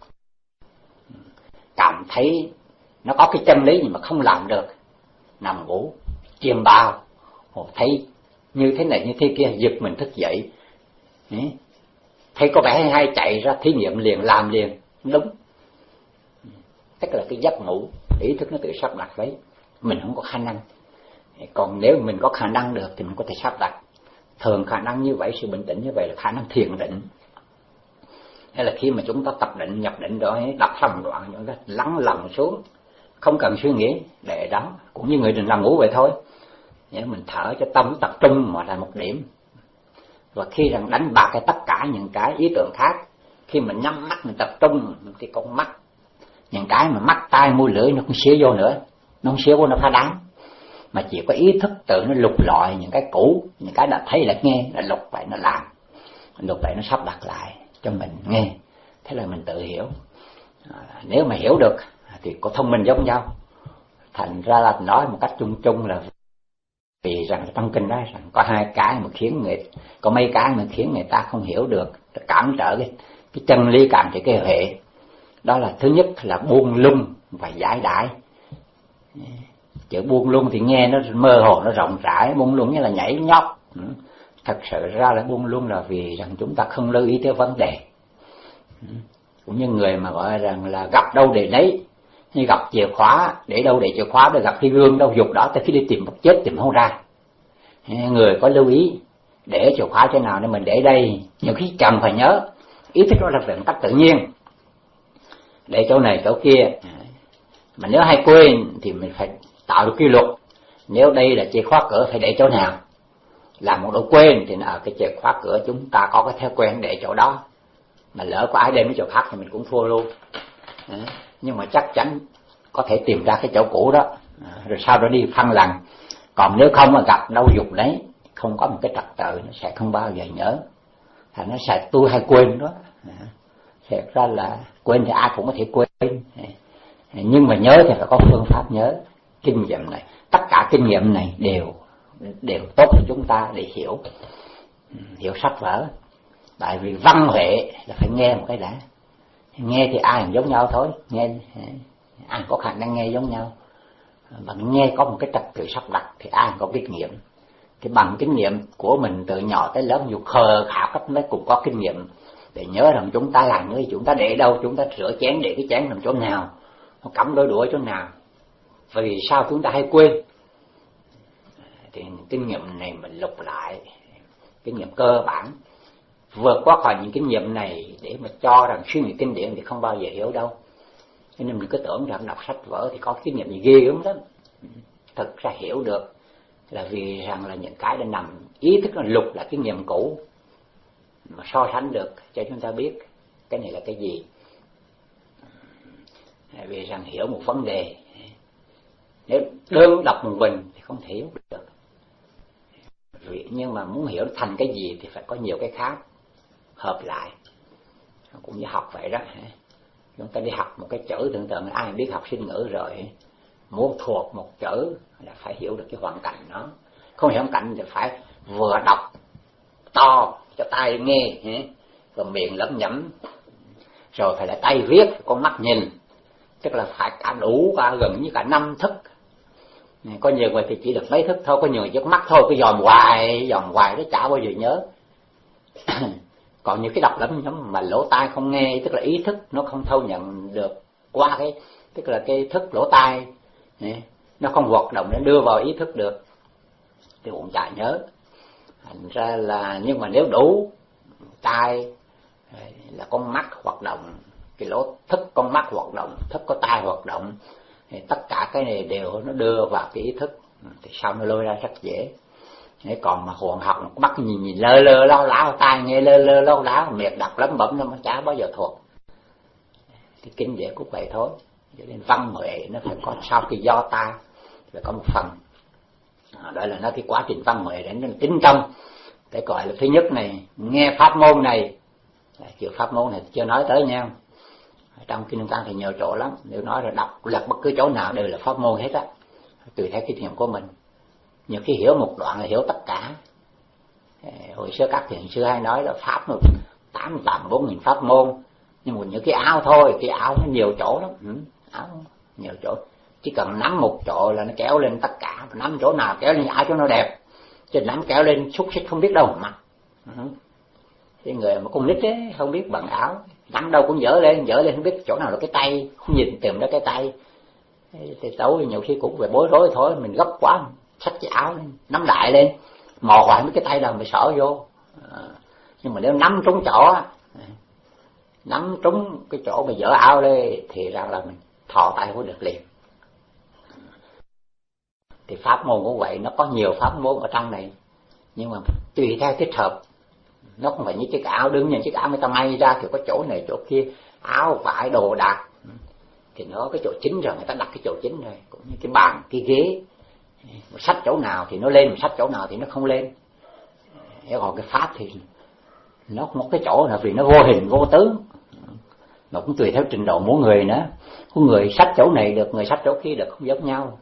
cảm thấy nó có cái chân lý nhưng mà không làm được, nằm ngủ chiêm bao, thấy như thế này như thế kia, giật mình thức dậy, thấy có vẻ hay chạy ra thí nghiệm liền, làm liền, đúng. Tức là cái giấc ngủ, ý thức nó tự sắp đặt đấy, mình không có khả năng. Còn nếu mình có khả năng được thì mình có thể sắp đặt. Thường khả năng như vậy, sự bình tĩnh như vậy là khả năng thiền định. Hay là khi mà chúng ta tập định, nhập định rồi, đặt lòng đoạn, chúng ta lắng lòng xuống, không cần suy nghĩ, để đó, cũng như người định làm ngủ vậy thôi. Mình thở cho tâm tập trung mà là một điểm. Và khi rằng đánh bạc cái tất cả những cái ý tưởng khác, khi mình nhắm mắt mình tập trung thì con mắt, những cái mà mắt tai mũi lưỡi nó không xía vô nữa, nó không xía vô, nó phá đám, mà chỉ có ý thức tự nó lục lọi những cái cũ, những cái đã thấy là nghe, là lục vậy nó làm, lục vậy nó sắp đặt lại cho mình nghe. Thế là mình tự hiểu. Nếu mà hiểu được thì có thông minh giống nhau. Thành ra là nói một cách chung chung là vì rằng trong kinh nói rằng có hai cái mà khiến có mấy cái mà khiến người ta không hiểu được, cản trở cái chân lý, cản trở cái hệ. Đó là thứ nhất là buông lung và giải đãi. Chữ buông lung thì nghe nó mơ hồ, nó rộng rãi, buông lung như là nhảy nhót. Thật sự ra là buông lung là vì rằng chúng ta không lưu ý tới vấn đề. Cũng như người mà gọi rằng là gặp đâu để lấy, như gặp chìa khóa, để đâu để chìa khóa, để gặp cái gương đâu dục đó, tới khi đi tìm một chết tìm không ra. Người có lưu ý để chìa khóa chỗ nào để mình để đây, nhiều khi cần phải nhớ, ý thức nó là về một cách tự nhiên, để chỗ này chỗ kia. Mà nếu hay quên thì mình phải tạo được quy luật. Nếu đây là chìa khóa cửa phải để chỗ nào, làm một độ quên thì ở cái chìa khóa cửa chúng ta có cái thói quen để chỗ đó, mà lỡ có ai đem cái chỗ khác thì mình cũng thua luôn. Nhưng mà chắc chắn có thể tìm ra cái chỗ cũ đó, rồi sau đó đi phân lần Còn nếu không mà gặp đâu dục đấy, không có một cái trật tự, nó sẽ không bao giờ nhớ. Thành nó sẽ tôi hay quên đó. Thật ra là quên thì ai cũng có thể quên, nhưng mà nhớ thì phải có phương pháp nhớ. Kinh nghiệm này, tất cả kinh nghiệm này đều tốt cho chúng ta để hiểu sách vở. Tại vì văn huệ là phải nghe một cái đã. Nghe thì ai cũng giống nhau thôi, nghe ai có khả năng nghe giống nhau. Mà nghe có một cái trật tự sắp đặt thì ai có kinh nghiệm. Thì bằng kinh nghiệm của mình từ nhỏ tới lớn, dù khờ khảo cách mấy cũng có kinh nghiệm để nhớ rằng chúng ta làm cái gì, chúng ta để đâu, chúng ta rửa chén để cái chén nằm chỗ nào, nó cắm đôi đũa chỗ nào. Vì sao chúng ta hay quên? Thì kinh nghiệm này mình lục lại, kinh nghiệm cơ bản, vượt qua khỏi những kinh nghiệm này để mà cho rằng suy nghĩ kinh điển thì không bao giờ hiểu đâu. Cho nên mình cứ tưởng rằng đọc sách vở thì có kinh nghiệm gì ghê gớm lắm. Thực ra hiểu được là vì rằng là những cái đã nằm ý thức là lục là kinh nghiệm cũ, mà so sánh được cho chúng ta biết cái này là cái gì. Vì rằng hiểu một vấn đề, nếu đơn đọc một mình thì không thể hiểu được. Nhưng mà muốn hiểu thành cái gì thì phải có nhiều cái khác hợp lại. Cũng như học vậy đó. Chúng ta đi học một cái chữ, tưởng tượng ai biết học sinh ngữ rồi, muốn thuộc một chữ là phải hiểu được cái hoàn cảnh nó. Không hiểu hoàn cảnh thì phải vừa đọc to cho tai nghe, rồi miệng lẩm nhẩm, rồi phải là tay viết, con mắt nhìn, tức là phải cả đủ, cả gần như cả 5 thức. Có nhiều người thì chỉ được mấy thức thôi, có nhiều người chỉ mắt thôi, cứ dòm hoài nó chả bao giờ nhớ. Còn những cái đọc lắm nhóm mà lỗ tai không nghe, tức là ý thức nó không thâu nhận được qua cái, tức là cái thức lỗ tai nó không hoạt động để đưa vào ý thức được thì cũng chả nhớ. Thành ra là, nhưng mà nếu đủ tai là con mắt hoạt động, cái lỗ thức con mắt hoạt động, thức có tai hoạt động, thì tất cả cái này đều nó đưa vào cái ý thức thì sau nó lôi ra rất dễ. Còn mà hồn học nó bắt nhìn lơ lao láo, tai nghe lơ lao láo, miệng đọc lắm bẩm nó chả bao giờ thuộc. Thì kinh điển cũng vậy thôi. Cho nên văn huệ nó phải có, sau khi do ta phải có một phần đó là nó cái quá trình văn huệ để nó tính tâm. Để gọi là thứ nhất này, nghe pháp môn này, chữ pháp môn này chưa nói tới nha. Trong Kinh Kim Cang thì nhiều chỗ lắm, nếu nói là đọc lật bất cứ chỗ nào đều là pháp môn hết á, tùy theo kinh nghiệm của mình. Nhiều khi hiểu một đoạn là hiểu tất cả. Hồi xưa các thiền sư hay nói là pháp 84.000 pháp môn, nhưng mà những cái áo thôi, cái áo nó nhiều chỗ lắm, áo nhiều chỗ, chỉ cần nắm một chỗ là nó kéo lên tất cả, nắm chỗ nào kéo lên áo cho nó đẹp, chứ nắm kéo lên xúc xích không biết đâu mà. Cái người mà con nít ấy không biết bằng áo, nắm đâu cũng dở lên không biết chỗ nào là cái tay, không nhìn tìm ra cái tay, thì tối nhiều khi cũng về bối rối thôi, mình gấp quá xách cái áo lên, nắm đại lên, mò hoài mấy cái tay nào mình sợ vô. Nhưng mà nếu nắm trúng chỗ, nắm trúng cái chỗ mà dở áo lên thì ra là mình thò tay không được liền. Thì pháp môn cũng vậy, nó có nhiều pháp môn ở trong này, nhưng mà tùy theo thích hợp. Nó không phải như chiếc áo, đương nhiên chiếc áo người ta may ra thì có chỗ này chỗ kia, áo vải đồ đạc thì nó cái chỗ chính rồi, người ta đặt cái chỗ chính rồi. Cũng như cái bàn, cái ghế, sách chỗ nào thì nó lên, mà sách chỗ nào thì nó không lên. Còn cái pháp thì nó không có cái chỗ nào, vì nó vô hình vô tướng, mà cũng tùy theo trình độ mỗi người nữa. Có người sách chỗ này được, người sách chỗ kia được, không giống nhau.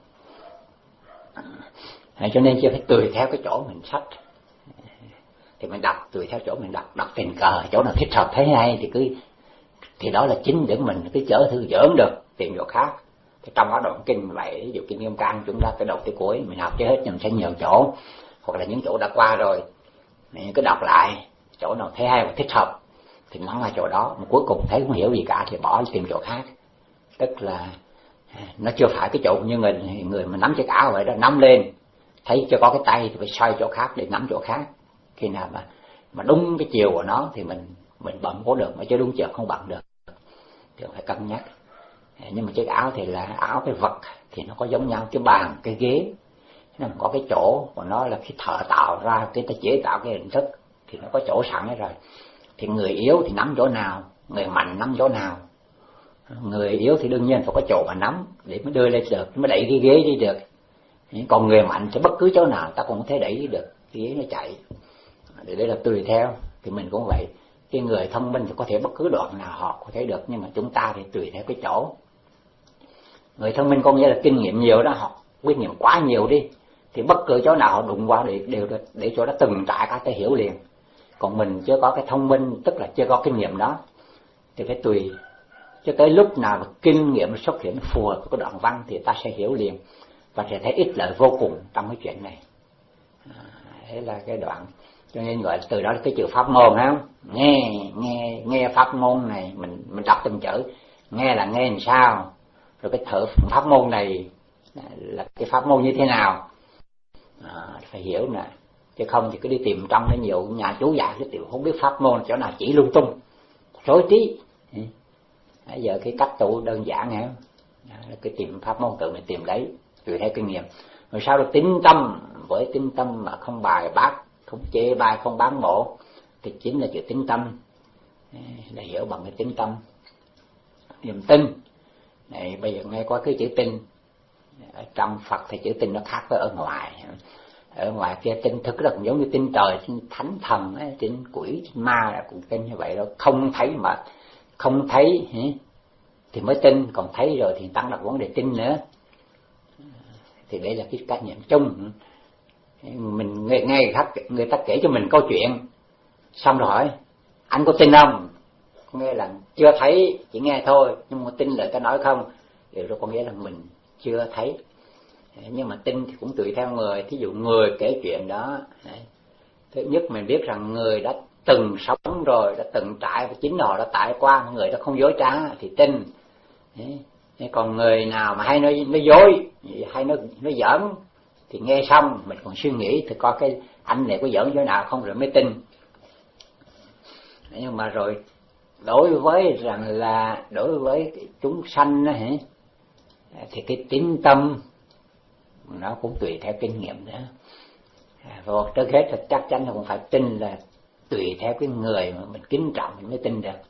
Cho nên chỉ phải tùy theo cái chỗ mình sách thì mình đọc, tùy theo chỗ mình đọc tình cờ, chỗ nào thích hợp thấy hay thì đó là chính để mình cứ chở thư giỡn được, tìm chỗ khác. Thì trong đó đoạn kinh vậy, ví dụ Kinh Kim Cang chúng ta từ đầu tới cuối mình học chưa hết, nhưng mình sẽ nhiều chỗ, hoặc là những chỗ đã qua rồi mình cứ đọc lại, chỗ nào thấy hay và thích hợp thì nắm lại chỗ đó, mà cuối cùng thấy không hiểu gì cả thì bỏ tìm chỗ khác. Tức là nó chưa phải cái chỗ như người mà nắm chiếc áo vậy đó, nắm lên thấy chưa có cái tay thì phải xoay chỗ khác để nắm chỗ khác. Khi nào mà đúng cái chiều của nó thì mình bận có được, mà chứ đúng chiều không bận được thì phải cân nhắc. Nhưng mà chiếc áo thì là áo, cái vật thì nó có giống nhau, cái bàn, cái ghế nó có cái chỗ của nó, là khi thợ tạo ra, cái ta chế tạo cái hình thức thì nó có chỗ sẵn hết rồi. Thì người yếu thì nắm chỗ nào, người mạnh nắm chỗ nào. Người yếu thì đương nhiên phải có chỗ mà nắm để mới đưa lên được, mới đẩy cái ghế đi được. Còn người mạnh thì bất cứ chỗ nào ta cũng không thể đẩy được, thì nó chạy. Để đây là tùy theo. Thì mình cũng vậy. Cái người thông minh thì có thể bất cứ đoạn nào họ có thể được, nhưng mà chúng ta thì tùy theo cái chỗ. Người thông minh có nghĩa là kinh nghiệm nhiều đó, họ kinh nghiệm quá nhiều đi, thì bất cứ chỗ nào họ đụng qua đều để cho nó từng trải cả thể hiểu liền. Còn mình chưa có cái thông minh, tức là chưa có kinh nghiệm đó, thì phải tùy. Cho tới lúc nào kinh nghiệm xuất hiện phù hợp với cái đoạn văn thì ta sẽ hiểu liền, và sẽ thấy ích lợi vô cùng trong cái chuyện này. Thế là cái đoạn. Cho nên gọi từ đó là cái chữ pháp môn, không? Nghe pháp môn này, mình đọc từng chữ, nghe là nghe làm sao, rồi cái thở pháp môn này là cái pháp môn như thế nào, phải hiểu nè. Chứ không thì cứ đi tìm trong nó nhiều nhà chú dạy cái tiểu không biết pháp môn chỗ nào chỉ lung tung, rối trí. Bây giờ cái cách tu đơn giản hả? Cái tìm pháp môn tự mình tìm lấy, tùy theo kinh nghiệm. Rồi sau đó tín tâm, với tín tâm mà không bài bác, không chê bai, không bán mổ, thì chính là chữ tín tâm. Là hiểu bằng cái tín tâm. Niềm tin này, bây giờ nghe qua cái chữ tin ở trong Phật thì chữ tin nó khác với ở ngoài. Ở ngoài kia tin thực rất giống như tin trời, tin thánh thần, tin quỷ, tin ma là cũng tin như vậy đó. Không thấy mà không thấy thì mới tin, còn thấy rồi thì tăng đặt vấn đề tin nữa. Thì đây là cái cách nhận chung. Mình nghe người ta kể cho mình câu chuyện, xong rồi hỏi anh có tin không? Nghe là chưa thấy, chỉ nghe thôi, nhưng mà tin lời ta nói không? Điều đó có nghĩa là mình chưa thấy. Nhưng mà tin thì cũng tùy theo người. Thí dụ người kể chuyện đó, thứ nhất mình biết rằng người đã từng sống rồi, đã từng trải và chính họ đã trải qua, người đó không dối trá thì tin. Còn người nào mà hay nói dối, hay nói giỡn thì nghe xong mình còn suy nghĩ thì coi cái anh này có giỡn chỗ nào không rồi mới tin. Nhưng mà rồi đối với chúng sanh đó, thì cái tín tâm nó cũng tùy theo kinh nghiệm nữa. Và trước hết là chắc chắn là cũng phải tin, là tùy theo cái người mà mình kính trọng mình mới tin được.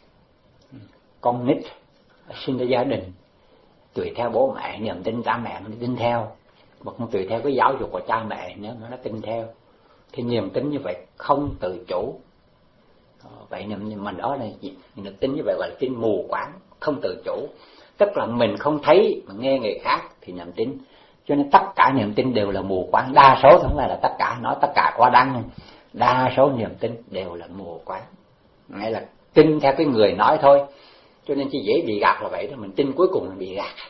Con nít sinh ra gia đình, tùy theo bố mẹ niềm tin cha mẹ mình tin theo, mà cũng tùy theo cái giáo dục của cha mẹ nữa mà nó tin theo. Thì niềm tin như vậy không tự chủ. Vậy nên mình đó là niềm tin như vậy gọi là tin mù quáng, không tự chủ. Tức là mình không thấy mà nghe người khác thì niềm tin. Cho nên tất cả niềm tin đều là mù quáng. Đa số không phải là tất cả, nói tất cả quá đáng. Đa số niềm tin đều là mù quáng, nghĩa là tin theo cái người nói thôi. Cho nên chỉ dễ bị gạt là vậy đó, mình tin cuối cùng là bị gạt.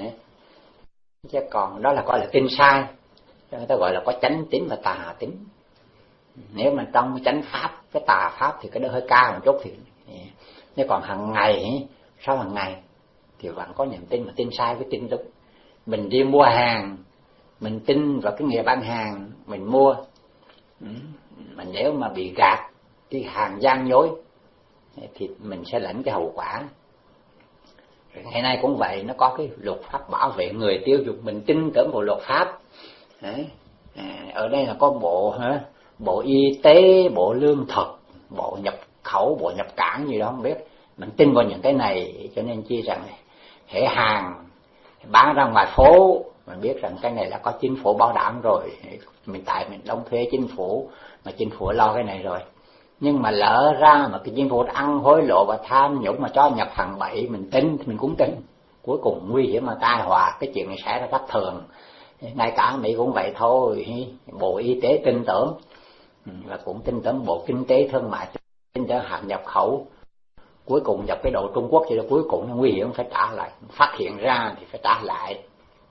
Chứ còn đó là gọi là tin sai. Cho người ta gọi là có chánh tín và tà tín. Nếu mà trong chánh pháp, cái tà pháp thì cái đó hơi cao một chút thì. Nếu còn hàng ngày, sau hàng ngày thì vẫn có niềm tin mà tin sai với tin đúng. Mình đi mua hàng, mình tin vào cái người bán hàng, mình mua. Mà nếu mà bị gạt, cái hàng gian dối thì mình sẽ lãnh cái hậu quả. Ngày nay cũng vậy, nó có cái luật pháp bảo vệ người tiêu dùng, mình tin tưởng vào luật pháp. Ở đây là có bộ y tế, bộ lương thực, bộ nhập khẩu, bộ nhập cảng gì đó không biết. Mình tin vào những cái này, cho nên chi rằng hệ hàng bán ra ngoài phố, mình biết rằng cái này là có chính phủ bảo đảm rồi. Mình đóng thuế chính phủ, mà chính phủ lo cái này rồi. Nhưng mà lỡ ra mà cái chính phủ ăn hối lộ và tham nhũng mà cho nhập hàng bậy, mình tin thì mình cũng tin. Cuối cùng nguy hiểm mà tai họa, cái chuyện này xảy ra bất thường. Ngay cả Mỹ cũng vậy thôi. Bộ y tế tin tưởng, và cũng tin tưởng bộ kinh tế thương mại, tin tưởng hàng nhập khẩu. Cuối cùng nhập cái đồ Trung Quốc thì cuối cùng nó nguy hiểm phải trả lại, phát hiện ra thì phải trả lại.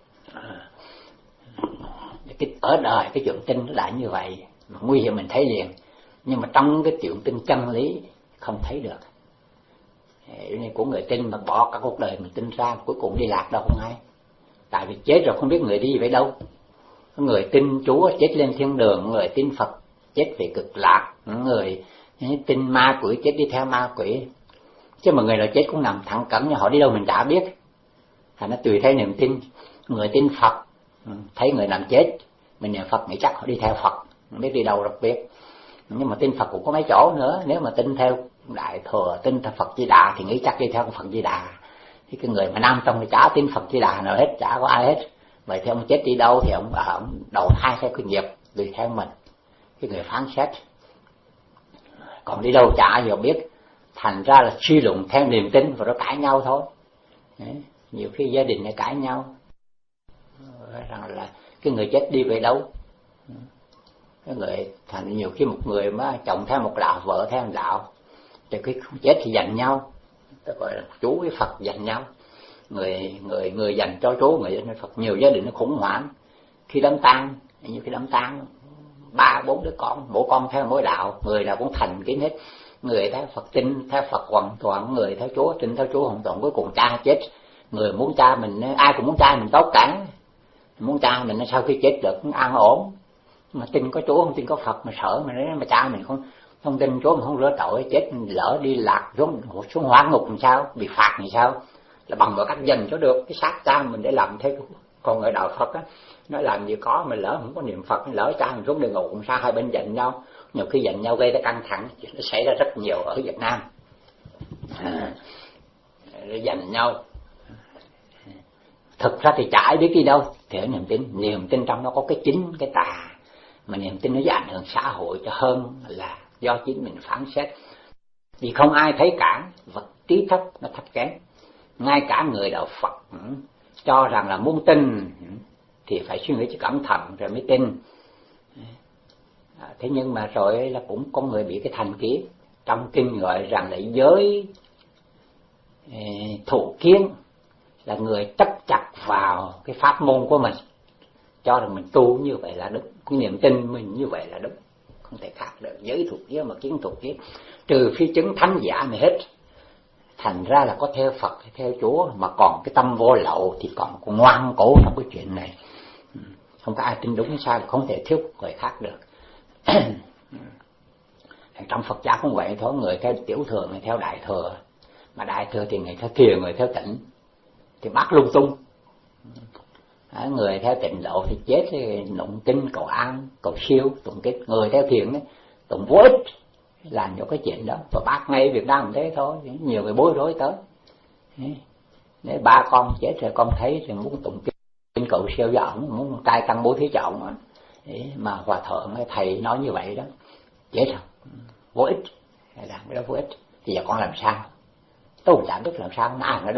Ở đời cái chuyện tin nó lại như vậy, nguy hiểm mình thấy liền. Nhưng mà trong cái chuyện tin chân lý không thấy được. Nên của người tin mà bỏ cả cuộc đời mình tin ra, cuối cùng đi lạc đâu không hay. Tại vì chết rồi không biết người đi về đâu. Người tin Chúa chết lên thiên đường, người tin Phật chết về cực lạc, người tin ma quỷ chết đi theo ma quỷ. Chứ mà người nào chết cũng nằm thẳng cẳng, nhưng họ đi đâu mình đã biết. Thành nó tùy theo niềm tin. Người tin Phật thấy người nằm chết, mình niệm Phật nghĩ chắc họ đi theo Phật, không biết đi đâu đâu biết. Nhưng mà tin Phật cũng có mấy chỗ nữa. Nếu mà tin theo Đại Thừa, tin theo Phật Di Đà thì nghĩ chắc đi theo Phật Di Đà. Thì cái người mà nam tông thì chả tin Phật Di Đà nào hết, chả có ai hết. Vậy thì ông chết đi đâu thì ông đầu thai theo cái nghiệp tùy theo mình, cái người phán xét. Còn đi đâu chả giờ biết, thành ra là suy luận theo niềm tin và nó cãi nhau thôi. Đấy. Nhiều khi gia đình này cãi nhau rằng là cái người chết đi về đâu. Cái người thành nhiều khi một người mà chồng theo một đạo, vợ theo một đạo, thì cái chết thì giành nhau, ta gọi là chú với Phật giành nhau, người dành cho chú, người dành cho Phật. Nhiều gia đình nó khủng hoảng khi đám tang, như khi đám tang 3-4 đứa con, mỗi con theo mỗi đạo, người nào cũng thành kính hết, người theo Phật tin theo Phật hoàn toàn, người theo Chúa tin theo Chúa hoàn toàn. Cuối cùng cha chết, người muốn cha mình, ai cũng muốn cha mình tốt cả, muốn cha mình sau khi chết được an ổn, mà tin có Chúa không tin có Phật mà sợ mà cha mình không tin Chúa mà không rửa tội, chết lỡ đi lạc xuống hỏa ngục làm sao, bị phạt làm sao, là bằng mọi cách dành cho được cái xác cha mình để làm theo. Còn ở đạo Phật á, nói làm gì có, mà lỡ không có niệm Phật, lỡ cha mình xuống địa ngục làm sao, hai bên giành nhau, nhiều khi giành nhau gây ra căng thẳng, nó xảy ra rất nhiều ở Việt Nam. Giành nhau thực ra thì chả ai biết đi đâu, thì ở niềm tin trong nó có cái chính cái tà, mà niềm tin nó sẽ ảnh hưởng xã hội cho hơn là do chính mình phán xét. Vì không ai thấy cả, vật trí thấp nó thấp kém. Ngay cả người đạo Phật cho rằng là muốn tin thì phải suy nghĩ cho cẩn thận rồi mới tin. Thế nhưng mà rồi là cũng có người bị cái thành kiến. Trong kinh gọi rằng là giới thủ kiến, là người chấp chặt vào cái pháp môn của mình, cho rằng mình tu như vậy là đúng, cái niềm tin mình như vậy là đúng, không thể khác được. Giới thuộc kiến mà kiến thuộc kiến, trừ phi chứng thánh giả này hết. Thành ra là có theo Phật hay theo Chúa mà còn cái tâm vô lậu thì còn ngoan cố trong cái chuyện này. Không có ai tin đúng hay sai, không thể thiếu người khác được. Trong Phật giáo cũng vậy thôi, người theo tiểu thừa, người theo đại thừa. Mà đại thừa thì người theo thiền, người theo tịnh thì bắt lung tung. Người theo tịnh độ thì chết thì tụng kinh cầu an, cầu siêu, tụng kinh. Người theo thiền ấy, tụng vô ích, làm những cái chuyện đó. Và bác ngay Việt Nam cũng thế thôi, nhiều người bối rối tới. Nếu ba con chết rồi con thấy thì muốn tụng kinh cầu siêu cho ổng, muốn trai tăng bố thí cho ổng, mà hòa thượng thầy nói như vậy đó, chết rồi, vô ích, làm cái đó vô ích. Thì giờ con làm sao? Tôi cũng chẳng biết làm sao, ai nói